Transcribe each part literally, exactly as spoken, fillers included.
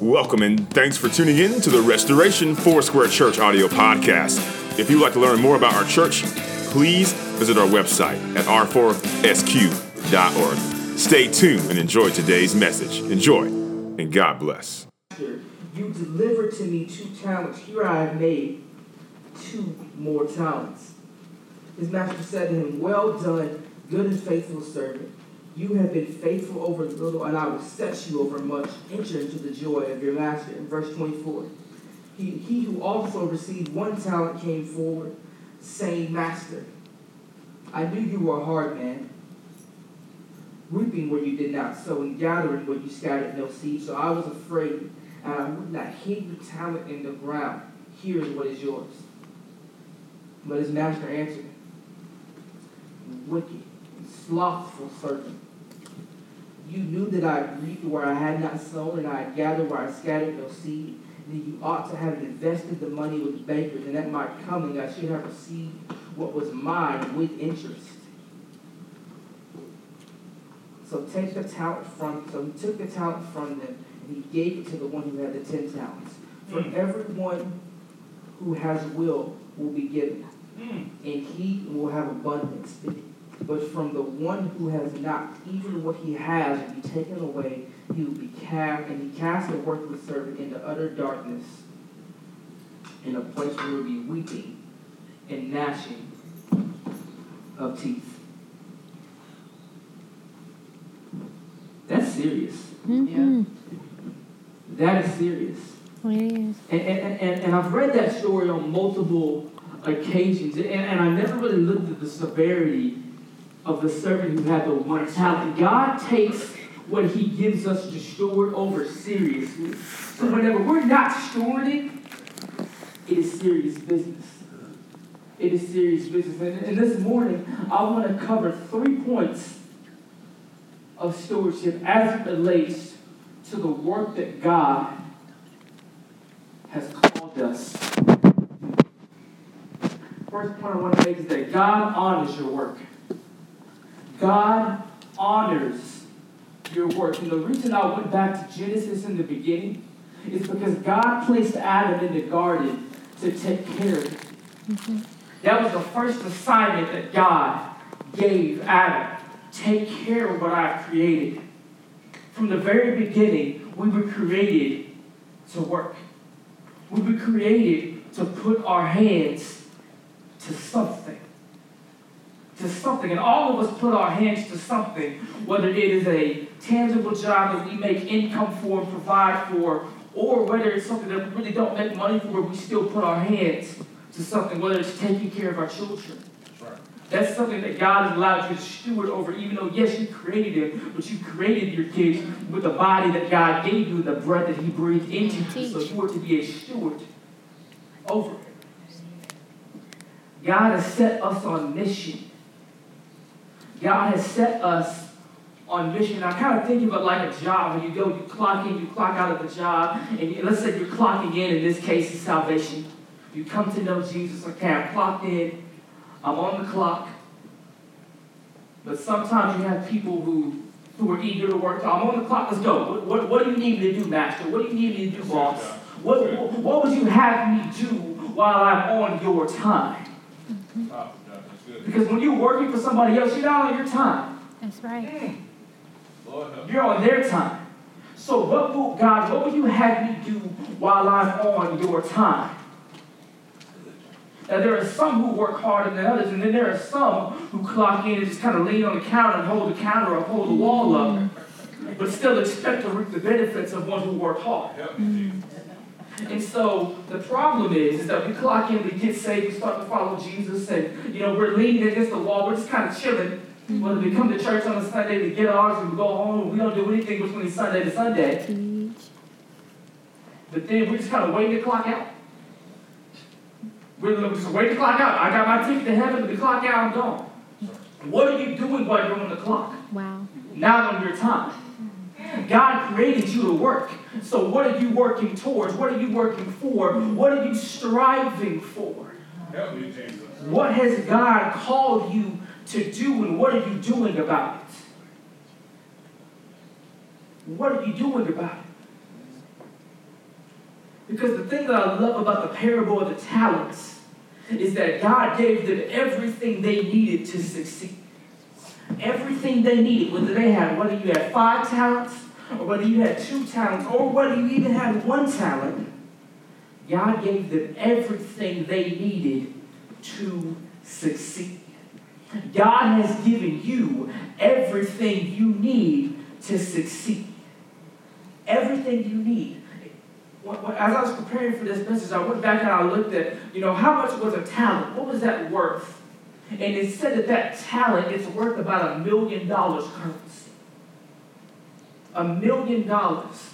Welcome and thanks for tuning in to the Restoration Foursquare Church audio podcast. If you'd like to learn more about our church, please visit our website at r four s q dot org. Stay tuned and enjoy today's message. Enjoy, and God bless. You delivered to me two talents. Here I have made two more talents. His master said to him, well done, good and faithful servant. You have been faithful over little, and I will set you over much. Enter into the joy of your master. In verse twenty-four, he, he who also received one talent came forward, saying, Master, I knew you were a hard man, reaping where you did not sow, and gathering where you scattered no seed. So I was afraid, and I would not hid your talent in the ground. Here is what is yours. But his master answered, wicked, slothful servant. You knew that I reaped where I had not sown, and I had gathered where I scattered no seed. And you ought to have invested the money with bankers, and at my coming I should have received what was mine with interest. So take the talent from. So he took the talent from them, and he gave it to the one who had the ten talents. For mm. everyone who has will will be given, mm. and he will have abundance. But from the one who has not, even what he has will be taken away. He will be cast, and he cast the worthless servant into utter darkness, in a place where there will be weeping and gnashing of teeth. That's serious. Mm-hmm. Yeah. That is serious. It is. And, and, and, and I've read that story on multiple occasions, and, and I never really looked at the severity of the servant who had the one talent. God takes what he gives us to steward over seriously. So whenever we're not stewarding, it is serious business. It is serious business. And, and this morning, I want to cover three points of stewardship as it relates to the work that God has called us. First point I want to make is that God honors your work. God honors your work. And the reason I went back to Genesis in the beginning is because God placed Adam in the garden to take care of it. Mm-hmm. That was the first assignment that God gave Adam. Take care of what I've created. From the very beginning, we were created to work. We were created to put our hands to something. To something. And all of us put our hands to something, whether it is a tangible job that we make income for and provide for, or whether it's something that we really don't make money for, we still put our hands to something, whether it's taking care of our children. That's right. That's something that God has allowed you to steward over, even though, yes, you created them, but you created your kids with the body that God gave you, the breath that he breathed into you, so you were to be a steward over it. God has set us on mission. God has set us on mission. I kind of think of it like a job. When you go, you clock in, you clock out of the job, and you, let's say you're clocking in, in this case, is salvation. You come to know Jesus. Okay, I'm clocked in. I'm on the clock. But sometimes you have people who, who are eager to work. I'm on the clock. Let's go. What, what, what do you need me to do, Master? What do you need me to do, boss? What, what, what would you have me do while I'm on your time? Mm-hmm. Because when you're working for somebody else, you're not on your time. That's right. Mm. You're on their time. So what will, God, what will you have me do while I'm on your time? Now, there are some who work harder than others, and then there are some who clock in and just kind of lean on the counter and hold the counter up, hold the wall up, but still expect to reap the benefits of one who worked hard. Mm. And so the problem is, is that we clock in, we get saved, we start to follow Jesus, and, you know, we're leaning against the wall, we're just kind of chilling. Mm-hmm. Whether we come to church on a Sunday, we get ours, and we go home, and we don't do anything between Sunday to Sunday. Mm-hmm. But then we're just kind of waiting to clock out. We're just waiting to clock out. I got my ticket to heaven, but the clock out, I'm gone. What are you doing while you're on the clock? Wow. Not on your time. God created you to work. So what are you working towards? What are you working for? What are you striving for? Help me, Jesus. What has God called you to do, and what are you doing about it? What are you doing about it? Because the thing that I love about the parable of the talents is that God gave them everything they needed to succeed. Everything they needed, whether they had, whether you had five talents, or whether you had two talents, or whether you even had one talent, God gave them everything they needed to succeed. God has given you everything you need to succeed. Everything you need. As I was preparing for this message, I went back and I looked at, you know, how much was a talent? What was that worth? And it said that that talent is worth about a million dollars currency. A million dollars.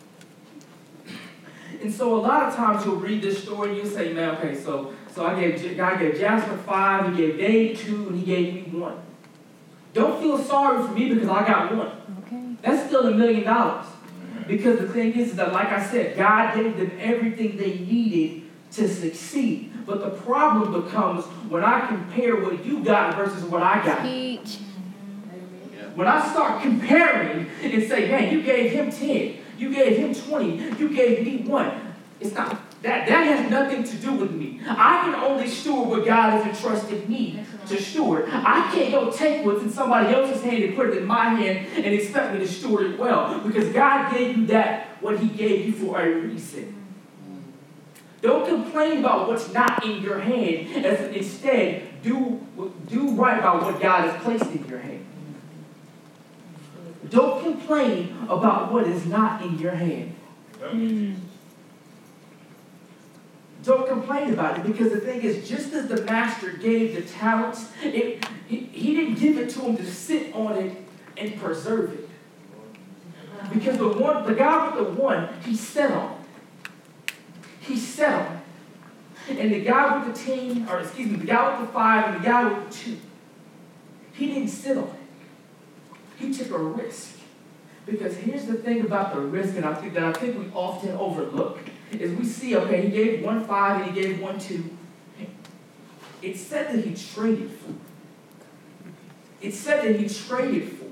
And so a lot of times you'll read this story and you'll say, man, okay, so, so I gave, God gave Jasper five, he gave Dave two, and he gave me one. Don't feel sorry for me because I got one. Okay. That's still a million dollars. Because the thing is that, like I said, God gave them everything they needed to succeed. But the problem becomes when I compare what you got versus what I got. Speech. When I start comparing and say, man, you gave him ten, you gave him twenty, you gave me one. It's not, that, that has nothing to do with me. I can only steward what God has entrusted me to steward. I can't go take what's in somebody else's hand and put it in my hand and expect me to steward it well. Because God gave you that, what he gave you for a reason. Don't complain about what's not in your hand. As instead, do, do right about what God has placed in your hand. Don't complain about what is not in your hand. Mm. Don't complain about it, because the thing is, just as the master gave the talents, it, he, he didn't give it to him to sit on it and preserve it. Because the one, the guy with the one, he sat on it. He sat on it. And the guy with the ten, or excuse me, the guy with the five and the guy with the two, he didn't sit on it. He took a risk. Because here's the thing about the risk, and I think that I think we often overlook, is we see, okay, he gave one five and he gave one two. It said that he traded for it. It said that he traded for it.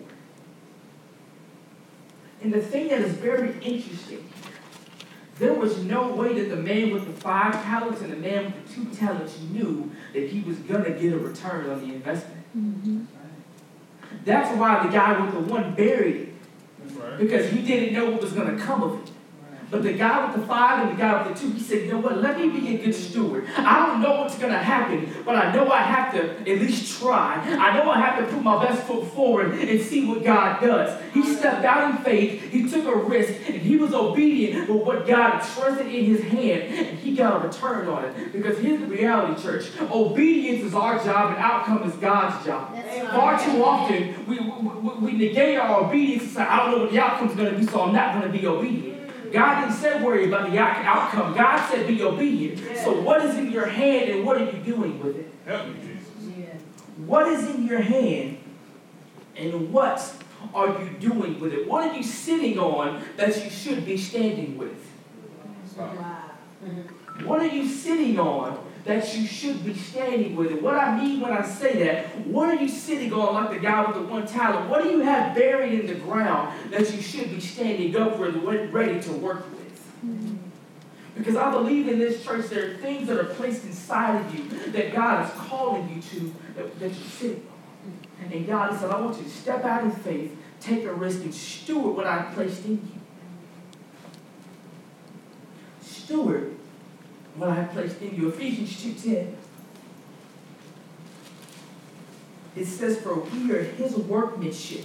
And the thing that is very interesting, there was no way that the man with the five talents and the man with the two talents knew that he was going to get a return on the investment. Mm-hmm. That's why the guy with the one buried it. Right. Because he didn't know what was going to come of it. But the guy with the five and the guy with the two, he said, you know what, let me be a good steward. I don't know what's going to happen, but I know I have to at least try. I know I have to put my best foot forward and see what God does. He stepped out in faith, he took a risk, and he was obedient with what God trusted in his hand, and he got a return on it. Because here's the reality, church. Obedience is our job, and outcome is God's job. Far too often, we, we, we negate our obedience and say, I don't know what the outcome's going to be, so I'm not going to be obedient. God didn't say worry about the outcome. God said be obedient. Yeah. So what is in your hand and what are you doing with it? Help me, Jesus. Yeah. What is in your hand and what are you doing with it? What are you sitting on that you should be standing with? Wow. What are you sitting on that you should be standing with it? What I mean when I say that, what are you sitting on like the guy with the one talent? What do you have buried in the ground that you should be standing up with, ready to work with? Mm-hmm. Because I believe in this church there are things that are placed inside of you that God is calling you to, that, that you're sitting on. And God said, I want you to step out in faith, take a risk, and steward what I've placed in you. Steward what I have placed in you. Ephesians two ten. It says, for we are his workmanship.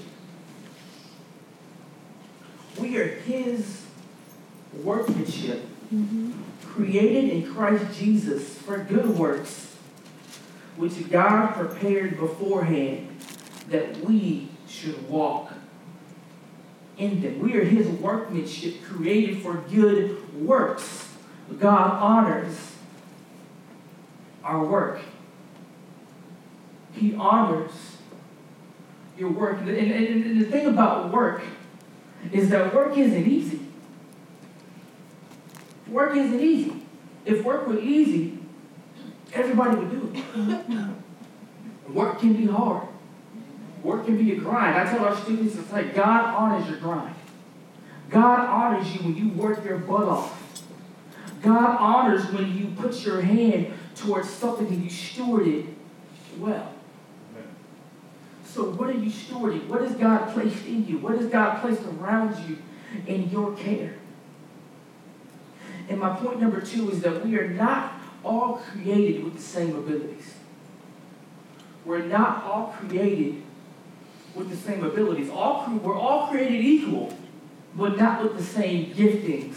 We are his workmanship. Mm-hmm. Created in Christ Jesus for good works, which God prepared beforehand that we should walk in them. We are his workmanship created for good works. God honors our work. He honors your work. And, and, and the thing about work is that work isn't easy. Work isn't easy. If work were easy, everybody would do it. Work can be hard. Work can be a grind. I tell our students, it's like God honors your grind. God honors you when you work your butt off. God honors when you put your hand towards something and you steward it well. Amen. So what are you stewarding? What has God placed in you? What has God placed around you in your care? And my point number two is that we are not all created with the same abilities. We're not all created with the same abilities. All cre- we're all created equal, but not with the same giftings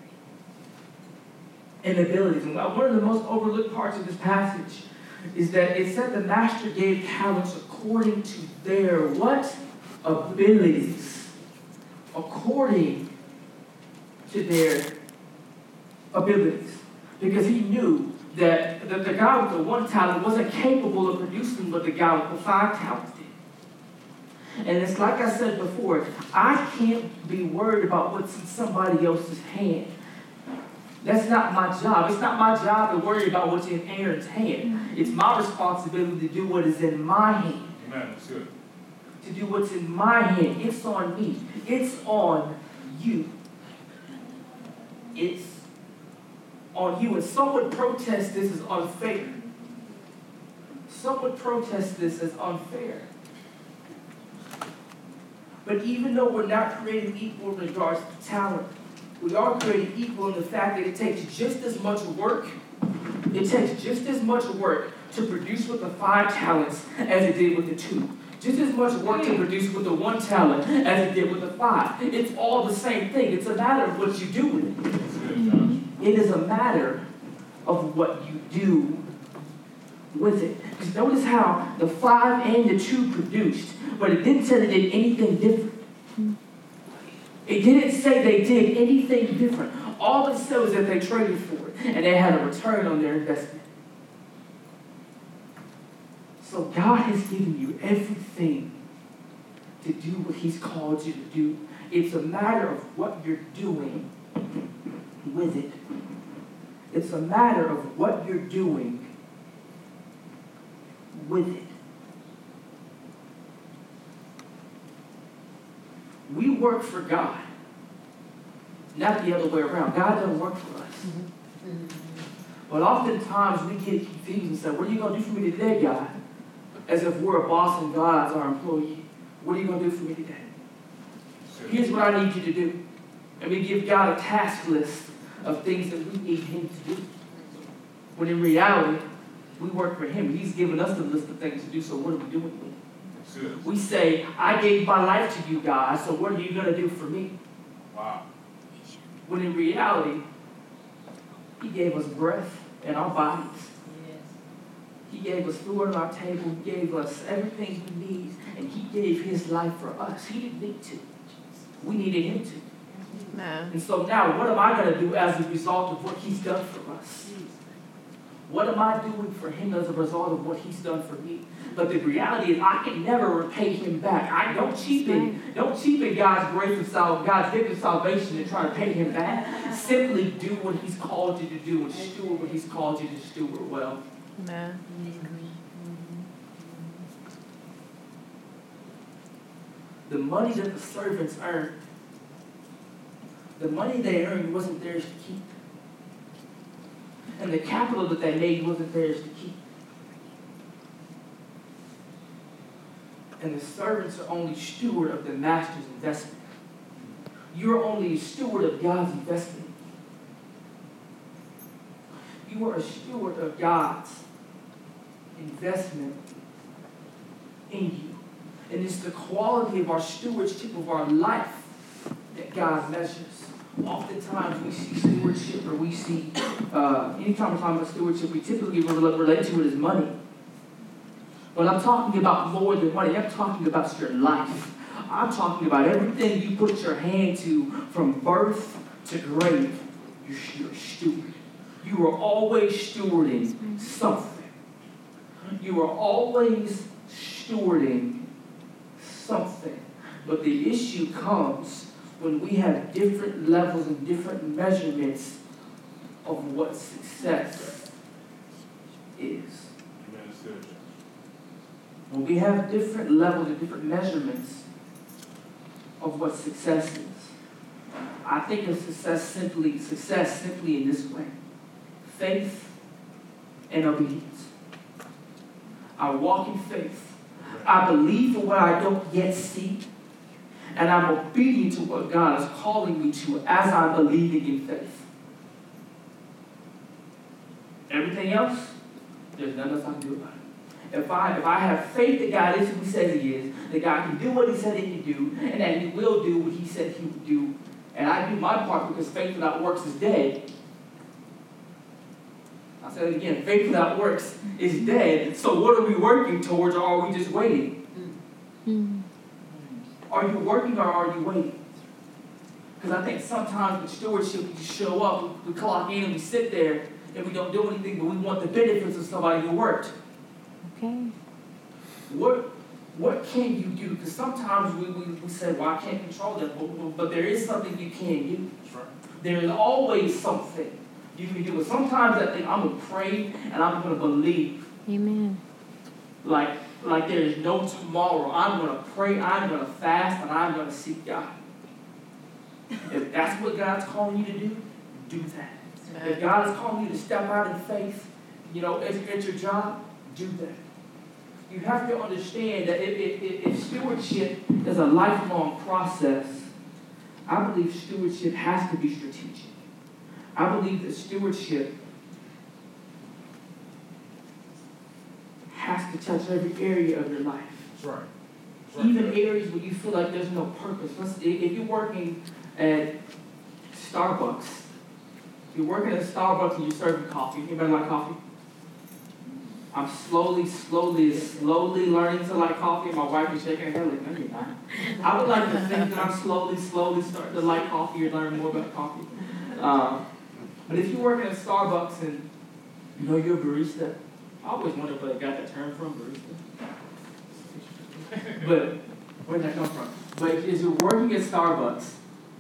and abilities. And one of the most overlooked parts of this passage is that it said the master gave talents according to their what? Abilities. According to their abilities. Because he knew that the, the guy with the one talent wasn't capable of producing what the guy with the five talents did. And it's like I said before, I can't be worried about what's in somebody else's hand. That's not my job. It's not my job to worry about what's in Aaron's hand. It's my responsibility to do what is in my hand. Amen. That's good. To do what's in my hand. It's on me. It's on you. It's on you. And some would protest this as unfair. Some would protest this as unfair. But even though we're not created equal in regards to talent, we are created equal in the fact that it takes just as much work. It takes just as much work to produce with the five talents as it did with the two. Just as much work to produce with the one talent as it did with the five. It's all the same thing. It's a matter of what you do with it. It is a matter of what you do with it. Because notice how the five and the two produced, but it didn't say they did anything different. It didn't say they did anything different. All it said was that they traded for it, and they had a return on their investment. So God has given you everything to do what he's called you to do. It's a matter of what you're doing with it. It's a matter of what you're doing with it. We work for God, not the other way around. God doesn't work for us. Mm-hmm. But oftentimes we get confused and say, what are you going to do for me today, God? As if we're a boss and God's our employee. What are you going to do for me today? Here's what I need you to do. And we give God a task list of things that we need him to do. When in reality, we work for him. He's given us the list of things to do, so what are we doing with it? We say, I gave my life to you, God, so what are you going to do for me? Wow. When in reality, he gave us breath in our bodies. Yes. He gave us food on our table. He gave us everything we need, and he gave his life for us. He didn't need to. We needed him to. No. And so now, what am I going to do as a result of what he's done for us? What am I doing for him as a result of what he's done for me? But the reality is, I can never repay him back. I don't cheapen, don't cheapen God's grace of salvation, God's gift of salvation, and try to pay him back. Simply do what he's called you to do and steward what he's called you to steward well. Amen. The money that the servants earned, the money they earned wasn't theirs to keep. And the capital that they made wasn't theirs to keep. And the servants are only steward of the master's investment. You're only a steward of God's investment. You are a steward of God's investment in you. And it's the quality of our stewardship of our life that God measures. Oftentimes we see stewardship, or we see, uh, anytime we're talking about stewardship, we typically relate to it as money. But I'm talking about more than money. I'm talking about your life. I'm talking about everything you put your hand to from birth to grave. You're a steward. You are always stewarding something. You are always stewarding something. But the issue comes when we have different levels and different measurements of what success is. When we have different levels and different measurements of what success is. I think of success simply, success simply in this way. Faith and obedience. I walk in faith. I believe for what I don't yet see. And I'm obedient to what God is calling me to as I'm believing in faith. Everything else, there's nothing else I can do about it. If I, if I have faith that God is who he says he is, that God can do what he said he can do, and that he will do what he said he would do, and I do my part because faith without works is dead. I'll say it again, faith without works is dead. So what are we working towards, or are we just waiting? Mm. Are you working or are you waiting? Because I think sometimes with stewardship, we just show up, we clock in and we sit there, and we don't do anything, but we want the benefits of somebody who worked. Okay. What what can you do? Because sometimes we, we, we say, well, I can't control that, but, but there is something you can do. That's right. There is always something you can do. But sometimes I think I'm going to pray and I'm going to believe. Amen. Like, like there is no tomorrow. I'm going to pray, I'm going to fast, and I'm going to seek God. If that's what God's calling you to do, do that. If God is calling you to step out in faith, you know, at, at your job, do that. You have to understand that if, if, if stewardship is a lifelong process, I believe stewardship has to be strategic. I believe that stewardship has to touch every area of your life. That's right. That's right. Even areas where you feel like there's no purpose. Let's, if you're working at Starbucks, if you're working at Starbucks and you're serving coffee, anybody like coffee? I'm slowly, slowly, slowly learning to like coffee. My wife is shaking her head like, no, you're not. I would like to think that I'm slowly, slowly starting to like coffee or learn more about coffee. Um, but if you're working at Starbucks and you know you're a barista, I always wonder where they got that term from, barista. But where did that come from? But as you're working at Starbucks,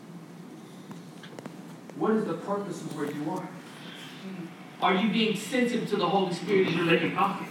what is the purpose of where you are? Are you being sensitive to the Holy Spirit as you're making coffee?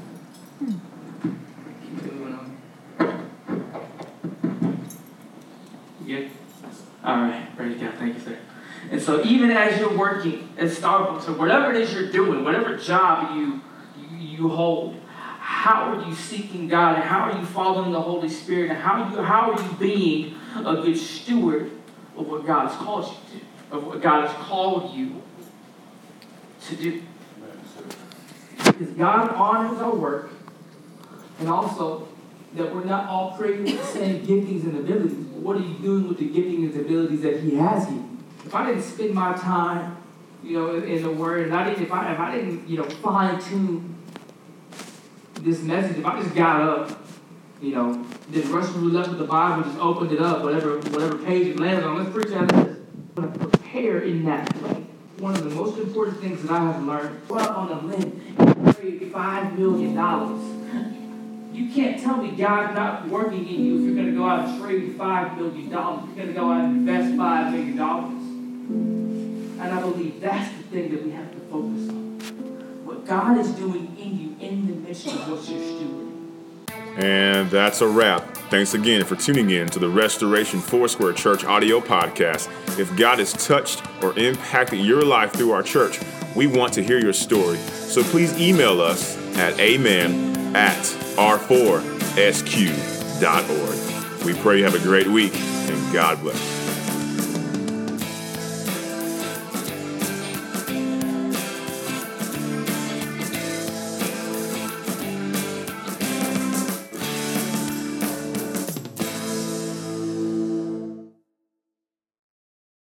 Yeah? All right. Praise God. Thank you, sir. And so even as you're working at Starbucks or whatever it is you're doing, whatever job you, you, you hold, how are you seeking God and how are you following the Holy Spirit and how, you, how are you being a good steward of what God has called you to, of what God has called you to do? Because God honors our work, and also that we're not all created with the same giftings and abilities. But what are you doing with the giftings and abilities that He has given you? If I didn't spend my time, you know, in the Word, and I didn't, if I, if I didn't, you know, fine tune this message, if I just got up, you know, did Russian roulette with the Bible, just opened it up, whatever, whatever page it landed on, let's preach out of this. I'm going to prepare in that way. One of the most important things that I have learned, go out on a limb and trade five million dollars. You can't tell me God's not working in you if you're going to go out and trade five million dollars. You're going to go out and invest five million dollars. And I believe that's the thing that we have to focus on. What God is doing in you in the midst of what you're stewarding. And that's a wrap. Thanks again for tuning in to the Restoration Foursquare Church audio podcast. If God has touched or impacted your life through our church, we want to hear your story. So please email us at amen at r four s q dot org. We pray you have a great week, and God bless.